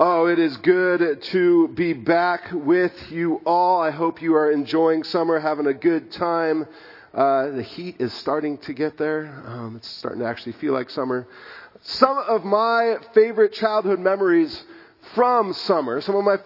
Oh, it is good to be back with you all. I hope you are enjoying summer, having a good time. The heat is starting to get there. It's starting to actually feel like summer. Some of my favorite childhood memories from summer,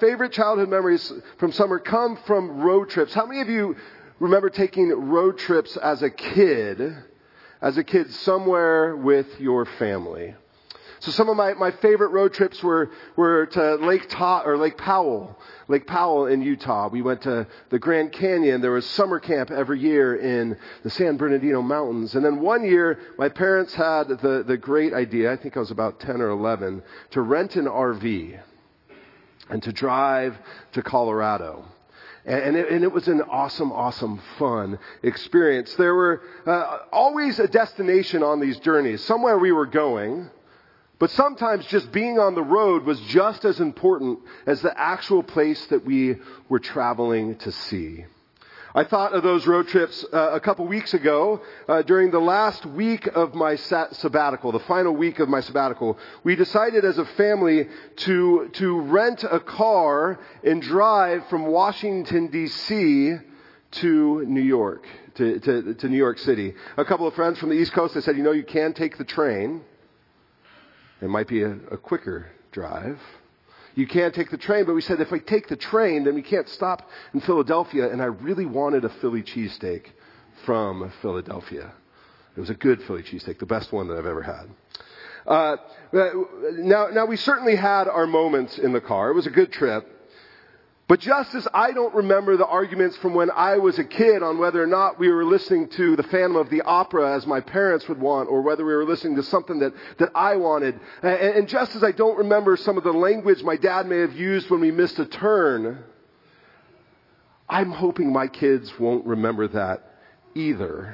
come from road trips. How many of you remember taking road trips as a kid somewhere with your family? So some of my favorite road trips were to Lake Powell in Utah. We went to the Grand Canyon. There was summer camp every year in the San Bernardino Mountains. And then one year, my parents had the great idea, I think I was about 10 or 11, to rent an RV and to drive to Colorado. And it was an awesome, fun experience. There were always a destination on these journeys, somewhere we were going. But sometimes just being on the road was just as important as the actual place that we were traveling to see. I thought of those road trips a couple weeks ago during the last week of my sabbatical, the final week of my sabbatical. We decided as a family to rent a car and drive from Washington, D.C. to New York, to New York City. A couple of friends from the East Coast, they said, you can take the train. It might be a quicker drive. You can't take the train, but we said if we take the train, then we can't stop in Philadelphia. And I really wanted a Philly cheesesteak from Philadelphia. It was a good Philly cheesesteak, the best one that I've ever had. Now we certainly had our moments in the car. It was a good trip. But just as I don't remember the arguments from when I was a kid on whether or not we were listening to the Phantom of the Opera as my parents would want, or whether we were listening to something that I wanted, and just as I don't remember some of the language my dad may have used when we missed a turn, I'm hoping my kids won't remember that either.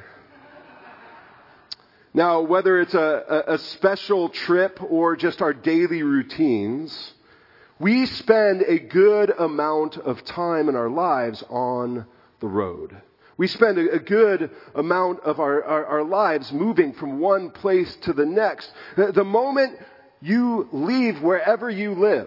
Now, whether it's a special trip or just our daily routines, we spend a good amount of time in our lives on the road. We spend a good amount of our lives moving from one place to the next. The moment you leave wherever you live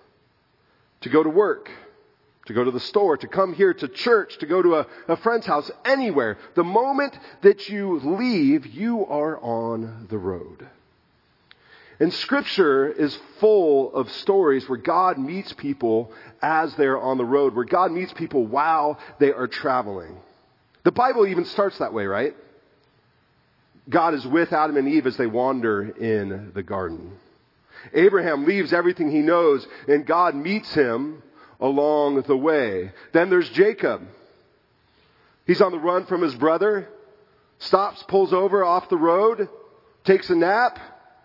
to go to work, to go to the store, to come here to church, to go to a friend's house, anywhere, the moment that you leave, you are on the road. And Scripture is full of stories where God meets people as they're on the road, where God meets people while they are traveling. The Bible even starts that way, right? God is with Adam and Eve as they wander in the garden. Abraham leaves everything he knows, and God meets him along the way. Then there's Jacob. He's on the run from his brother, stops, pulls over off the road, takes a nap.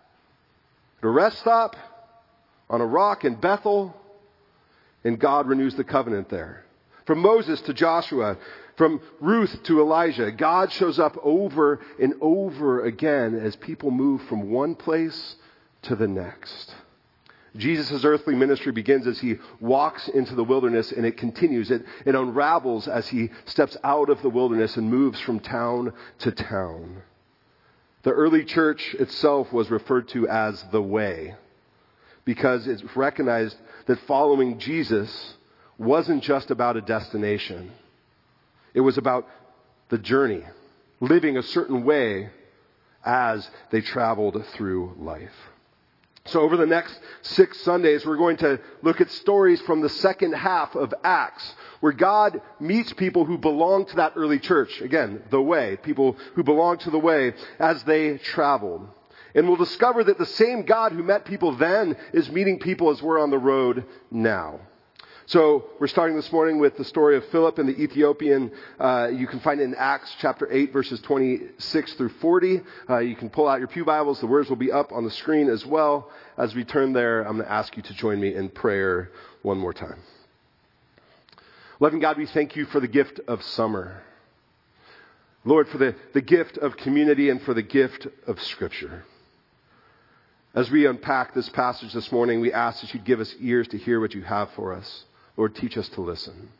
At a rest stop, on a rock in Bethel, and God renews the covenant there. From Moses to Joshua, from Ruth to Elijah, God shows up over and over again as people move from one place to the next. Jesus' earthly ministry begins as he walks into the wilderness, and it continues. It unravels as he steps out of the wilderness and moves from town to town. The early church itself was referred to as the Way because it's recognized that following Jesus wasn't just about a destination. It was about the journey, living a certain way as they traveled through life. So over the next 6 Sundays, we're going to look at stories from the second half of Acts, where God meets people who belong to that early church. Again, the Way, people who belong to the Way as they traveled. And we'll discover that the same God who met people then is meeting people as we're on the road now. So we're starting this morning with the story of Philip and the Ethiopian. You can find it in Acts chapter 8, verses 26 through 40. You can pull out your pew Bibles. The words will be up on the screen as well. As we turn there, I'm going to ask you to join me in prayer one more time. Loving God, we thank you for the gift of summer. Lord, for the gift of community and for the gift of Scripture. As we unpack this passage this morning, we ask that you'd give us ears to hear what you have for us. Lord, teach us to listen.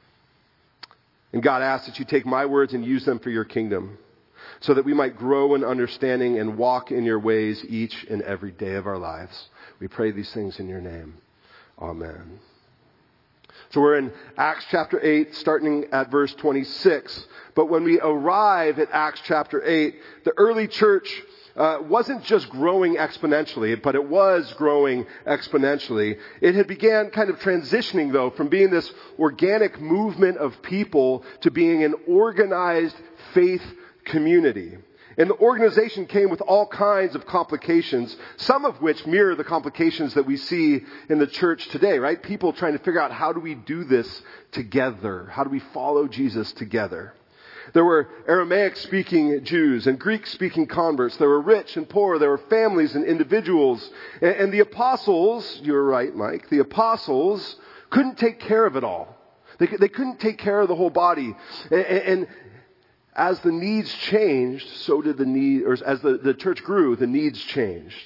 And God, I ask that you take my words and use them for your kingdom so that we might grow in understanding and walk in your ways each and every day of our lives. We pray these things in your name. Amen. So we're in Acts chapter 8, starting at verse 26. But when we arrive at Acts chapter 8, the early church wasn't just growing exponentially, but it was growing exponentially. It had began kind of transitioning, though, from being this organic movement of people to being an organized faith community. And the organization came with all kinds of complications, some of which mirror the complications that we see in the church today, right? People trying to figure out, how do we do this together? How do we follow Jesus together? There were Aramaic-speaking Jews and Greek-speaking converts. There were rich and poor. There were families and individuals. And the apostles, you're right, Mike, the apostles couldn't take care of it all. They couldn't take care of the whole body. And as the needs changed, so did the need, or as the church grew, the needs changed.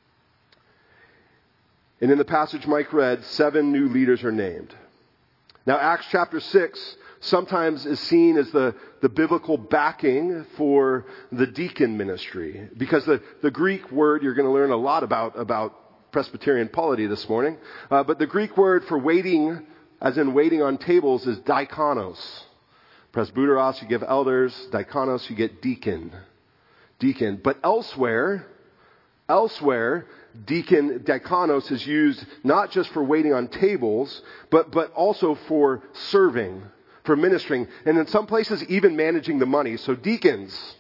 And in the passage Mike read, 7 new leaders are named. Now, Acts chapter 6 sometimes is seen as the biblical backing for the deacon ministry. Because the Greek word, you're going to learn a lot about Presbyterian polity this morning. But the Greek word for waiting, as in waiting on tables, is diakonos. Presbyteros, you give elders. Diakonos, you get deacon. Deacon. But elsewhere, deacon, diakonos, is used not just for waiting on tables, but also for serving, for ministering, and in some places even managing the money. So deacons,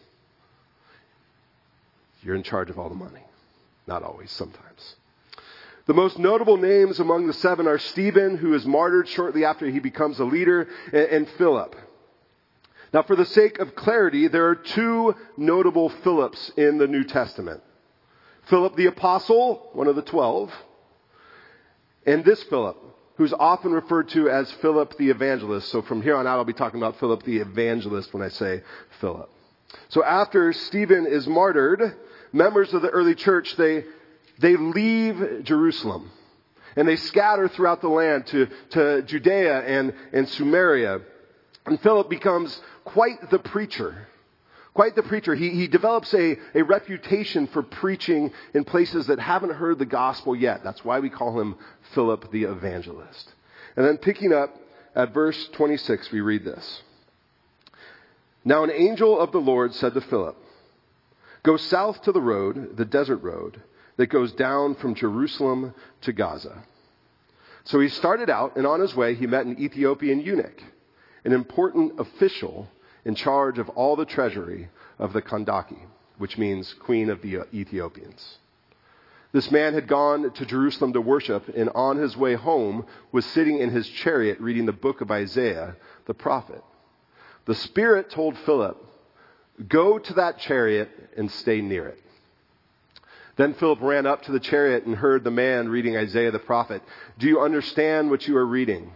you're in charge of all the money. Not always, sometimes. The most notable names among the 7 are Stephen, who is martyred shortly after he becomes a leader, and Philip. Now, for the sake of clarity, there are 2 notable Philips in the New Testament. Philip the Apostle, one of the 12, and this Philip, who's often referred to as Philip the Evangelist. So from here on out, I'll be talking about Philip the Evangelist when I say Philip. So after Stephen is martyred, members of the early church, they leave Jerusalem, and they scatter throughout the land to Judea and Samaria. And Philip becomes quite the preacher. Quite the preacher. He develops a reputation for preaching in places that haven't heard the gospel yet. That's why we call him Philip the Evangelist. And then picking up at verse 26, we read this. Now an angel of the Lord said to Philip, "Go south to the road, the desert road, that goes down from Jerusalem to Gaza." So he started out, and on his way he met an Ethiopian eunuch, an important official in charge of all the treasury of the Kandake, which means Queen of the Ethiopians. This man had gone to Jerusalem to worship, and on his way home was sitting in his chariot reading the book of Isaiah, the prophet. The Spirit told Philip, "Go to that chariot and stay near it." Then Philip ran up to the chariot and heard the man reading Isaiah the prophet. "Do you understand what you are reading?"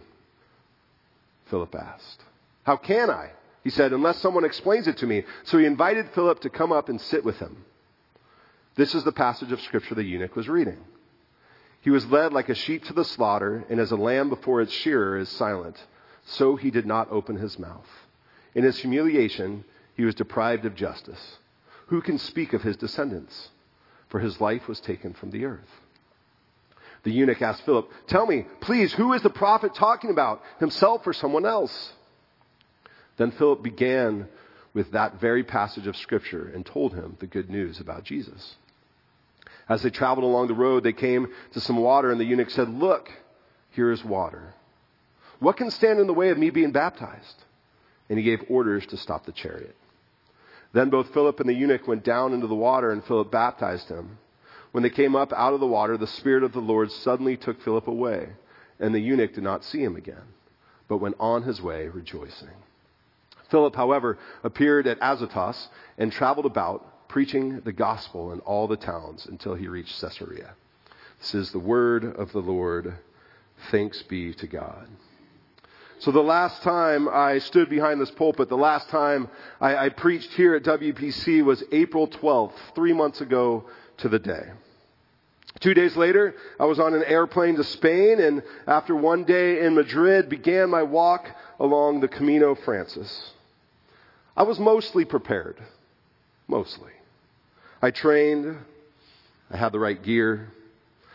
Philip asked. "How can I?" he said, "unless someone explains it to me." So he invited Philip to come up and sit with him. This is the passage of Scripture the eunuch was reading. "He was led like a sheep to the slaughter, and as a lamb before its shearer is silent, so he did not open his mouth. In his humiliation, he was deprived of justice. Who can speak of his descendants? For his life was taken from the earth." The eunuch asked Philip, "Tell me, please, who is the prophet talking about, himself or someone else?" Then Philip began with that very passage of Scripture and told him the good news about Jesus. As they traveled along the road, they came to some water, and the eunuch said, "Look, here is water. What can stand in the way of me being baptized?" And he gave orders to stop the chariot. Then both Philip and the eunuch went down into the water, and Philip baptized him. When they came up out of the water, the Spirit of the Lord suddenly took Philip away, and the eunuch did not see him again, but went on his way rejoicing. Philip, however, appeared at Azotus and traveled about, preaching the gospel in all the towns until he reached Caesarea. This is the word of the Lord. Thanks be to God. So the last time I stood behind this pulpit, the last time I preached here at WPC was April 12th, 3 months ago to the day. 2 days later, I was on an airplane to Spain, and after one day in Madrid, began my walk along the Camino Francis. I was mostly prepared. Mostly. I trained. I had the right gear.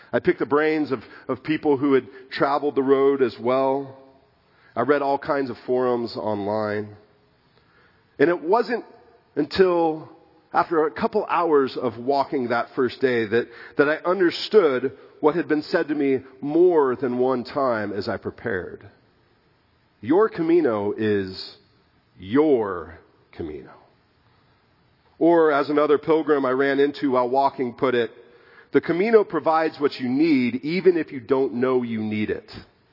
I picked the brains of people who had traveled the road as well. I read all kinds of forums online. And it wasn't until after a couple hours of walking that first day that I understood what had been said to me more than one time as I prepared. Your Camino is your Camino. Or as another pilgrim I ran into while walking put it, the Camino provides what you need even if you don't know you need it.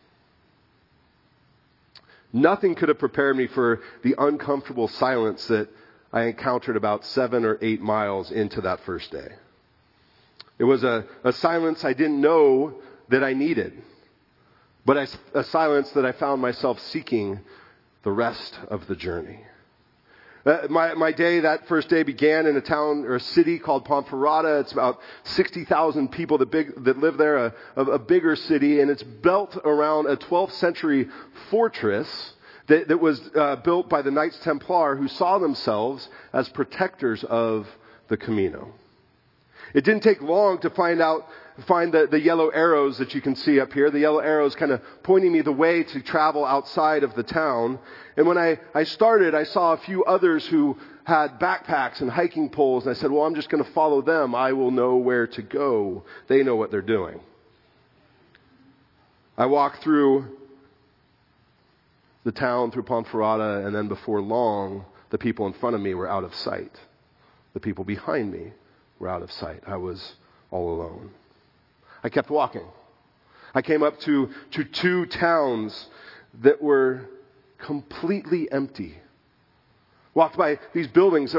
Nothing could have prepared me for the uncomfortable silence that I encountered about 7 or 8 miles into that first day. It was a silence I didn't know that I needed, but a silence that I found myself seeking the rest of the journey. My day, that first day, began in a town or a city called Ponferrada. It's about 60,000 people that live there, a bigger city, and it's built around a 12th century fortress that was built by the Knights Templar, who saw themselves as protectors of the Camino. It didn't take long to find the yellow arrows that you can see up here. The yellow arrows kind of pointing me the way to travel outside of the town. And when I started, I saw a few others who had backpacks and hiking poles. And I said, well, I'm just going to follow them. I will know where to go. They know what they're doing. I walked through the town, through Ponferrada, and then before long, the people in front of me were out of sight. The people behind me were out of sight. I was all alone. I kept walking. I came up to 2 towns that were completely empty. Walked by these ruins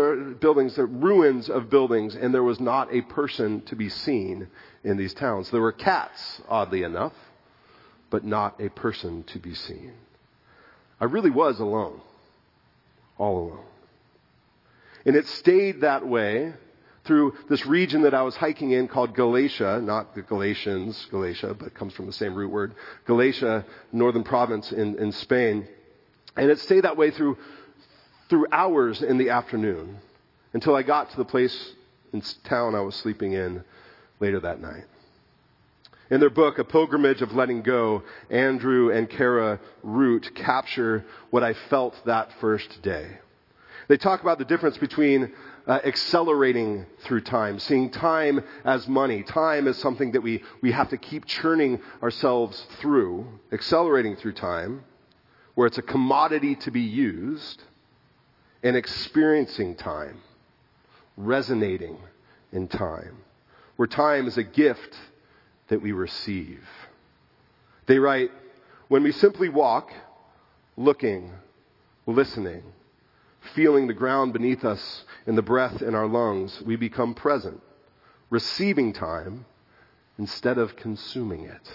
of buildings, and there was not a person to be seen in these towns. There were cats, oddly enough, but not a person to be seen. I really was alone. All alone. And it stayed that way through this region that I was hiking in called Galatia, not the Galatians, Galatia, but comes from the same root word, Galatia, northern province in Spain. And it stayed that way through hours in the afternoon until I got to the place in town I was sleeping in later that night. In their book, A Pilgrimage of Letting Go, Andrew and Kara Root capture what I felt that first day. They talk about the difference between accelerating through time, seeing time as money, time as something that we have to keep churning ourselves through, accelerating through time, where it's a commodity to be used, and experiencing time, resonating in time, where time is a gift that we receive. They write, when we simply walk, looking, listening, feeling the ground beneath us and the breath in our lungs, we become present, receiving time instead of consuming it.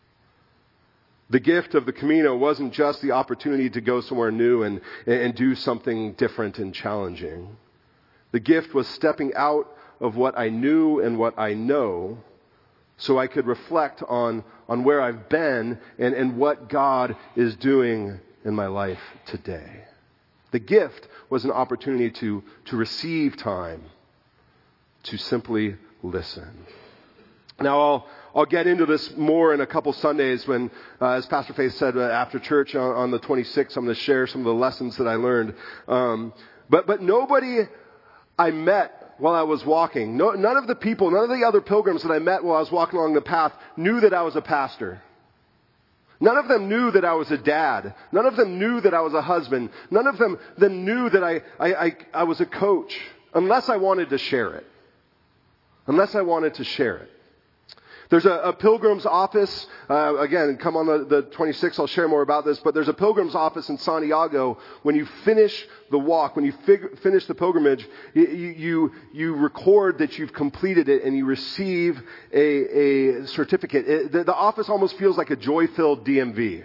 The gift of the Camino wasn't just the opportunity to go somewhere new and do something different and challenging. The gift was stepping out of what I knew and what I know so I could reflect on where I've been and what God is doing in my life today. The gift was an opportunity to receive time, to simply listen. Now, I'll get into this more in a couple Sundays when, as Pastor Faith said, after church on the 26th, I'm going to share some of the lessons that I learned. But nobody I met while I was walking, none of the other pilgrims that I met while I was walking along the path knew that I was a pastor. None of them knew that I was a dad. None of them knew that I was a husband. None of them knew that I was a coach, unless I wanted to share it. There's a pilgrim's office. Again, come on the 26th, I'll share more about this. But there's a pilgrim's office in Santiago. When you finish the walk, when you finish the pilgrimage, you record that you've completed it and you receive a certificate. The office almost feels like a joy-filled DMV.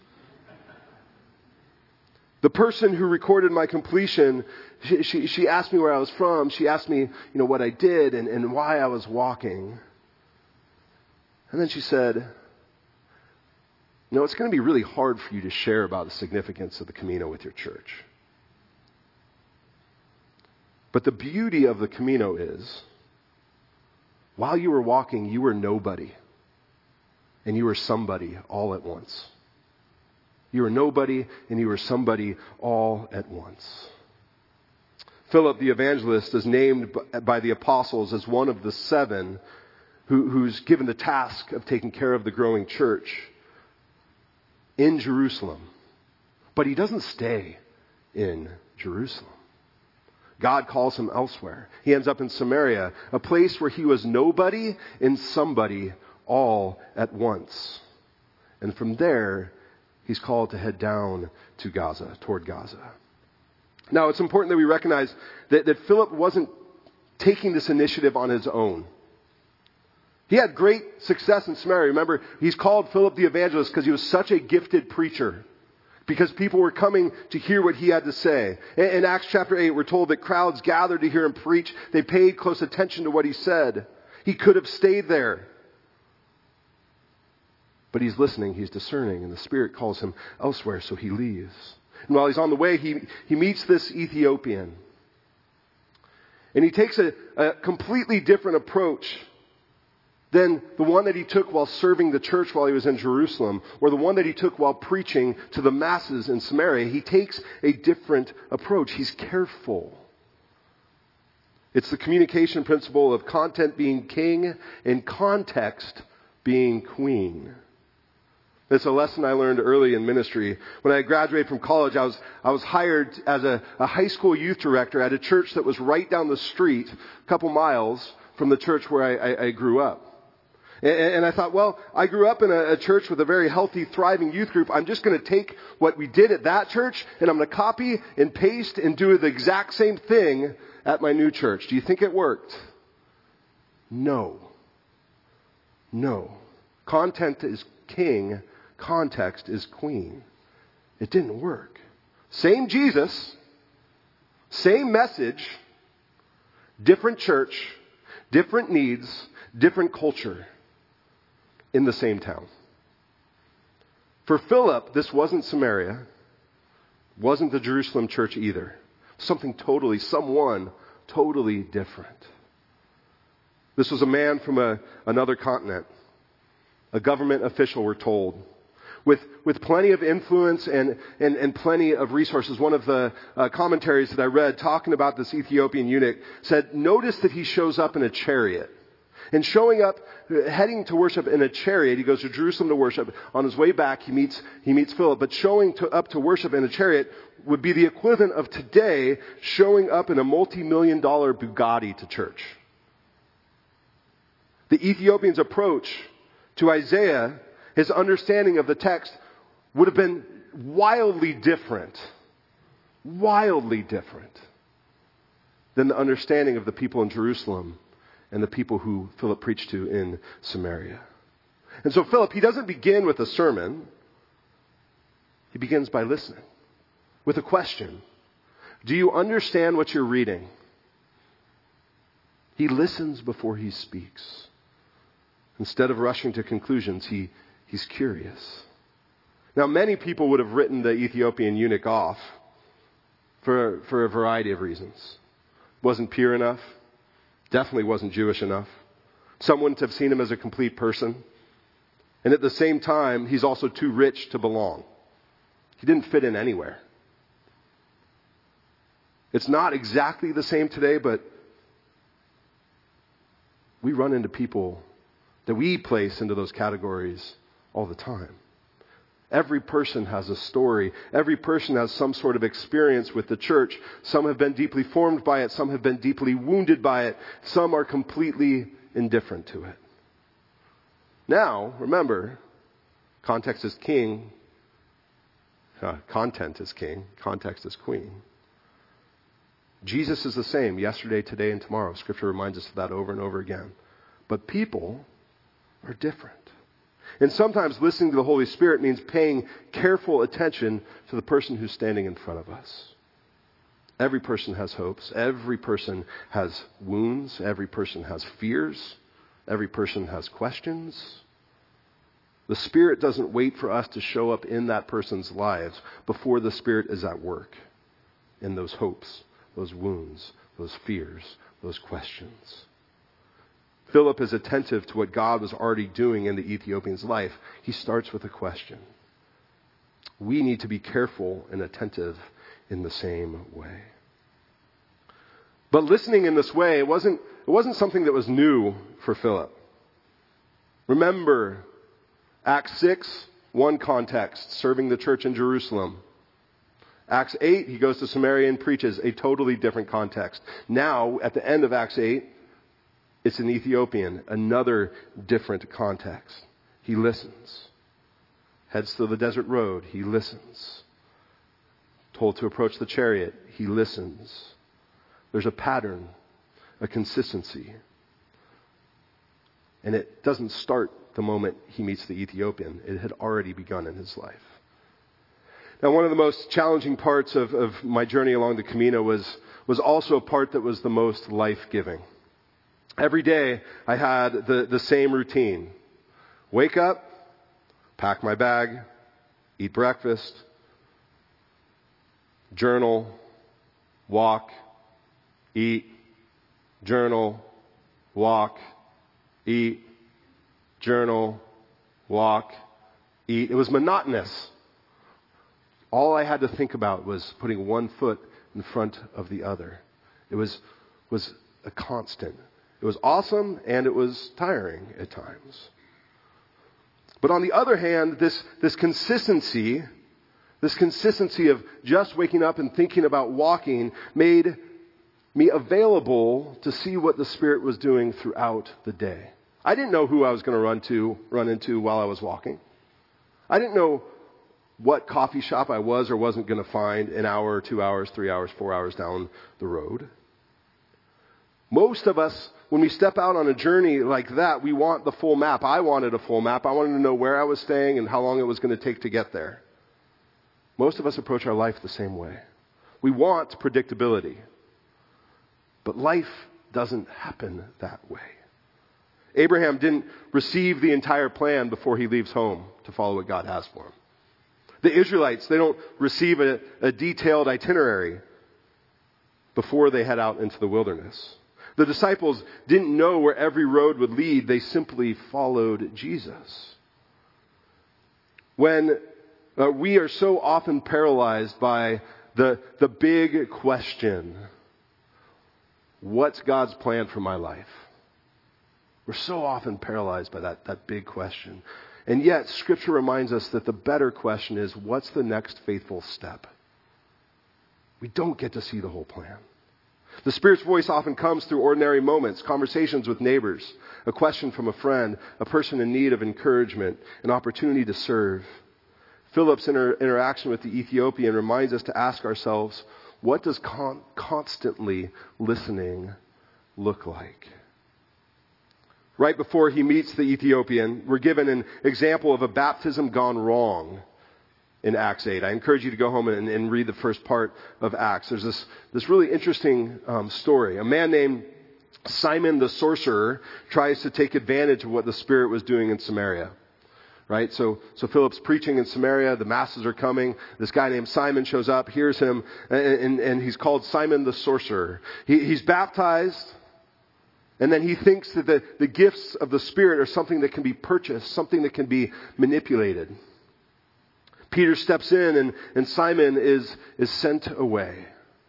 The person who recorded my completion, she asked me where I was from. She asked me, what I did and why I was walking. And then she said, it's going to be really hard for you to share about the significance of the Camino with your church. But the beauty of the Camino is, while you were walking, you were nobody. and you are somebody all at once. You are nobody and you are somebody all at once. Philip the evangelist is named by the apostles as one of the 7 who's given the task of taking care of the growing church in Jerusalem. But he doesn't stay in Jerusalem. God calls him elsewhere. He ends up in Samaria, a place where he was nobody and somebody all at once. And from there, he's called to head down to Gaza, toward Gaza. Now, it's important that we recognize that Philip wasn't taking this initiative on his own. He had great success in Samaria. Remember, he's called Philip the evangelist because he was such a gifted preacher. Because people were coming to hear what he had to say. In Acts chapter 8, we're told that crowds gathered to hear him preach. They paid close attention to what he said. He could have stayed there. But he's listening, he's discerning, and the Spirit calls him elsewhere, so he leaves. And while he's on the way, he meets this Ethiopian. And he takes a completely different approach than the one that he took while serving the church while he was in Jerusalem, or the one that he took while preaching to the masses in Samaria. He takes a different approach. He's careful. It's the communication principle of content being king and context being queen. It's a lesson I learned early in ministry. When I graduated from college, I was hired as a high school youth director at a church that was right down the street, a couple miles from the church where I grew up. And I thought, well, I grew up in a church with a very healthy, thriving youth group. I'm just going to take what we did at that church, and I'm going to copy and paste and do the exact same thing at my new church. Do you think it worked? No. Content is king. Context is queen. It didn't work. Same Jesus, same message, different church, different needs, different culture in the same town. For Philip, this wasn't Samaria, wasn't the Jerusalem church either. Someone totally different. This was a man from another continent, a government official, we're told, with plenty of influence and plenty of resources. One of the commentaries that I read talking about this Ethiopian eunuch said, notice that he shows up in a chariot. And showing up, heading to worship in a chariot, he goes to Jerusalem to worship. On his way back, he meets Philip. But up to worship in a chariot would be the equivalent of today showing up in a multi-million-dollar Bugatti to church. The Ethiopian's approach to Isaiah, his understanding of the text, would have been wildly different than the understanding of the people in Jerusalem and the people who Philip preached to in Samaria. And so Philip, he doesn't begin with a sermon. He begins by listening with a question. Do you understand what you're reading? He listens before he speaks. Instead of rushing to conclusions, he's curious. Now, many people would have written the Ethiopian eunuch off for a variety of reasons. Wasn't pure enough. Definitely wasn't Jewish enough. Some wouldn't have seen him as a complete person. And at the same time, he's also too rich to belong. He didn't fit in anywhere. It's not exactly the same today, but we run into people that we place into those categories all the time. Every person has a story. Every person has some sort of experience with the church. Some have been deeply formed by it. Some have been deeply wounded by it. Some are completely indifferent to it. Now, remember, context is king. Content is king. Context is queen. Jesus is the same yesterday, today, and tomorrow. Scripture reminds us of that over and over again. But people are different. And sometimes listening to the Holy Spirit means paying careful attention to the person who's standing in front of us. Every person has hopes. Every person has wounds. Every person has fears. Every person has questions. The Spirit doesn't wait for us to show up in that person's lives before the Spirit is at work in those hopes, those wounds, those fears, those questions. Philip is attentive to what God was already doing in the Ethiopian's life. He starts with a question. We need to be careful and attentive in the same way. But listening in this way, it wasn't something that was new for Philip. Remember, Acts 6, one context, serving the church in Jerusalem. Acts 8, he goes to Samaria and preaches, a totally different context. Now, at the end of Acts 8, it's an Ethiopian, another different context. He listens. Heads to the desert road, he listens. Told to approach the chariot, he listens. There's a pattern, a consistency. And it doesn't start the moment he meets the Ethiopian. It had already begun in his life. Now, one of the most challenging parts of my journey along the Camino was also a part that was the most life-giving. Every day, I had the same routine. Wake up, pack my bag, eat breakfast, journal, walk, eat, journal, walk, eat, journal, walk, eat. It was monotonous. All I had to think about was putting one foot in front of the other. It was a constant. It was awesome and it was tiring at times. But on the other hand, this consistency of just waking up and thinking about walking made me available to see what the Spirit was doing throughout the day. I didn't know who I was going to run into while I was walking. I didn't know what coffee shop I was or wasn't going to find an hour, 2 hours, 3 hours, 4 hours down the road. Most of us, when we step out on a journey like that, we want the full map. I wanted a full map. I wanted to know where I was staying and how long it was going to take to get there. Most of us approach our life the same way. We want predictability. But life doesn't happen that way. Abraham didn't receive the entire plan before he leaves home to follow what God has for him. The Israelites, they don't receive a detailed itinerary before they head out into the wilderness. The disciples didn't know where every road would lead. They simply followed Jesus. When we are so often paralyzed by the big question, what's God's plan for my life? We're so often paralyzed by that big question. And yet, Scripture reminds us that the better question is, what's the next faithful step? We don't get to see the whole plan. The Spirit's voice often comes through ordinary moments, conversations with neighbors, a question from a friend, a person in need of encouragement, an opportunity to serve. Philip's interaction with the Ethiopian reminds us to ask ourselves, what does constantly listening look like? Right before he meets the Ethiopian, we're given an example of a baptism gone wrong in Acts 8. I encourage you to go home and read the first part of Acts. There's this really interesting story. A man named Simon the sorcerer tries to take advantage of what the Spirit was doing in Samaria. Right? So Philip's preaching in Samaria. The masses are coming. This guy named Simon shows up, hears him, and he's called Simon the sorcerer. He's baptized. And then he thinks that the gifts of the Spirit are something that can be purchased, something that can be manipulated. Peter steps in and Simon is sent away.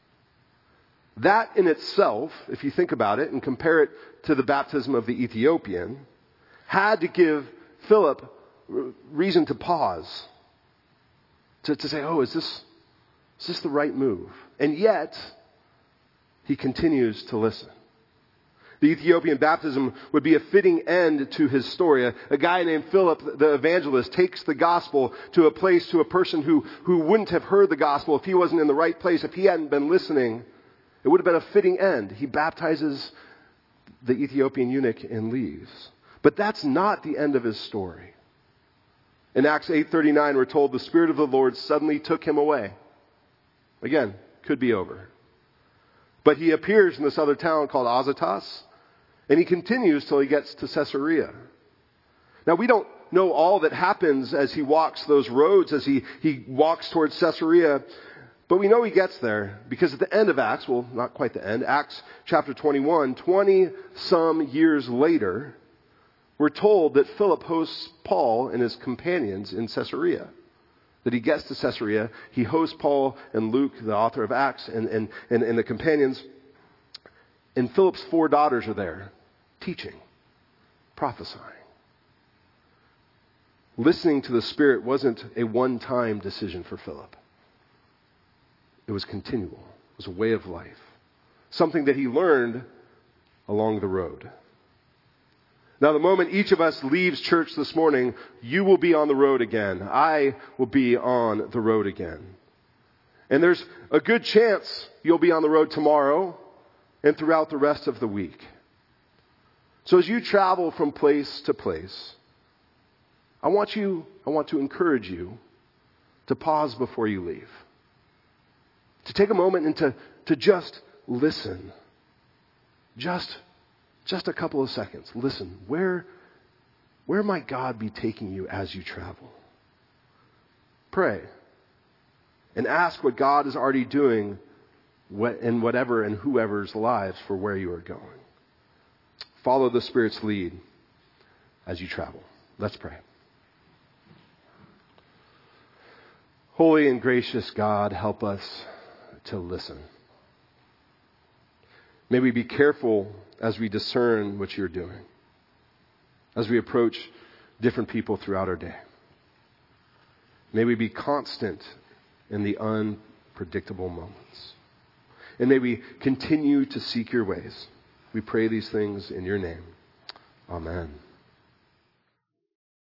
That in itself, if you think about it and compare it to the baptism of the Ethiopian, had to give Philip reason to pause. To say, oh, is this the right move? And yet, he continues to listen. The Ethiopian baptism would be a fitting end to his story. A guy named Philip the evangelist takes the gospel to a place, to a person who wouldn't have heard the gospel if he wasn't in the right place, if he hadn't been listening. It would have been a fitting end. He baptizes the Ethiopian eunuch and leaves. But that's not the end of his story. In Acts 8:39, we're told the Spirit of the Lord suddenly took him away. Again, could be over. But he appears in this other town called Azotus, and he continues till he gets to Caesarea. Now, we don't know all that happens as he walks those roads, as he walks towards Caesarea, But we know he gets there because at the end of Acts, well, not quite the end, Acts chapter 21, 20-some years later, we're told that Philip hosts Paul and his companions in Caesarea. That he gets to Caesarea, he hosts Paul and Luke, the author of Acts, and the companions. And Philip's 4 daughters are there, teaching, prophesying. Listening to the Spirit wasn't a one-time decision for Philip. It was continual. It was a way of life. Something that he learned along the road. Now, the moment each of us leaves church this morning, you will be on the road again. I will be on the road again. And there's a good chance you'll be on the road tomorrow and throughout the rest of the week. So as you travel from place to place, I want to encourage you to pause before you leave. To take a moment and to just listen. Just a couple of seconds. Listen. Where might God be taking you as you travel? Pray. And ask what God is already doing in whatever and whoever's lives for where you are going. Follow the Spirit's lead as you travel. Let's pray. Holy and gracious God, help us to listen. May we be careful as we discern what you're doing, as we approach different people throughout our day. May we be constant in the unpredictable moments. And may we continue to seek your ways. We pray these things in your name. Amen.